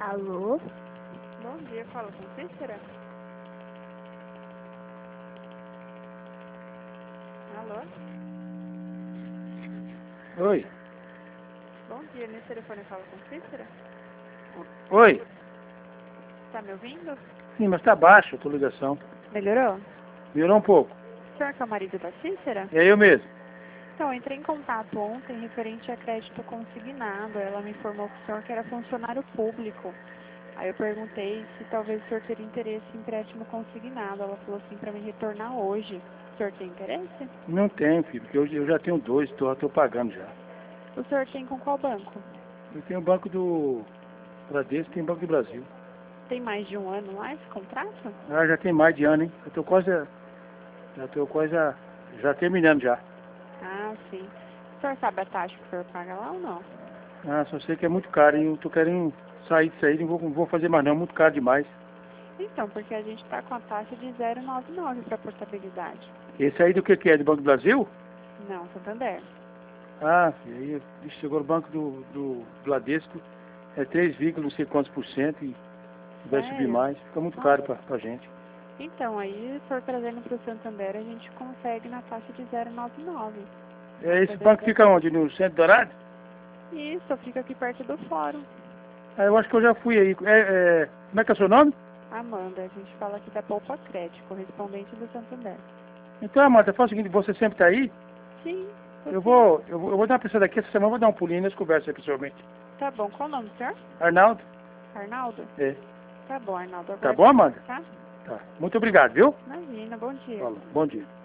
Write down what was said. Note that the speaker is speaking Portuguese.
Alô? Bom dia, fala com Cícera. Alô? Oi. Bom dia, nesse telefone fala com Cícera. Oi. Tá me ouvindo? Sim, mas tá baixo a tua ligação. Melhorou? Melhorou um pouco. O senhor que é o marido da Cícera? É eu mesmo. Então, eu entrei em contato ontem referente a crédito consignado. Ela me informou que o senhor que era funcionário público. Aí eu perguntei se talvez o senhor teria interesse em empréstimo consignado. Ela falou assim para me retornar hoje. O senhor tem interesse? Não tenho, filho, porque eu já tenho dois, tô pagando já. O senhor tem com qual banco? Eu tenho o banco do Bradesco e tem o Banco do Brasil. Tem mais de um ano lá esse contrato? Ah, já tem mais de ano, hein? Já terminando já. Ah, sim. O senhor sabe a taxa que o senhor paga lá ou não? Ah, só sei que é muito caro, hein? Eu tô querendo sair disso aí, não vou fazer mais não, é muito caro demais. Então, porque a gente está com a taxa de 0,99 para portabilidade. Esse aí do que é? Do Banco do Brasil? Não, Santander. Ah, filho, aí chegou o banco do Bradesco, é 3, não sei quantos por cento e vai subir Sério? mais, fica muito caro pra gente. Então, aí, se for trazendo para o Santander, a gente consegue na taxa de 0,99. Esse banco fica onde? No Centro Dourado? Isso, fica aqui perto do fórum. Ah, eu acho que eu já fui aí. Como é que é o seu nome? Amanda, a gente fala aqui da Poupa Crédito, correspondente do Santander. Então, Amanda, faz o seguinte, você sempre está aí? Sim. Eu vou dar uma pessoa daqui essa semana, vou dar um pulinho nessa conversa aí pessoalmente. Tá bom, qual o nome do senhor? Arnaldo? Arnaldo? É. Tá bom, Arnaldo. Tá Agora bom, Amanda? tá? Tá. Muito obrigado, viu? Imagina, bom dia. Fala. Bom dia.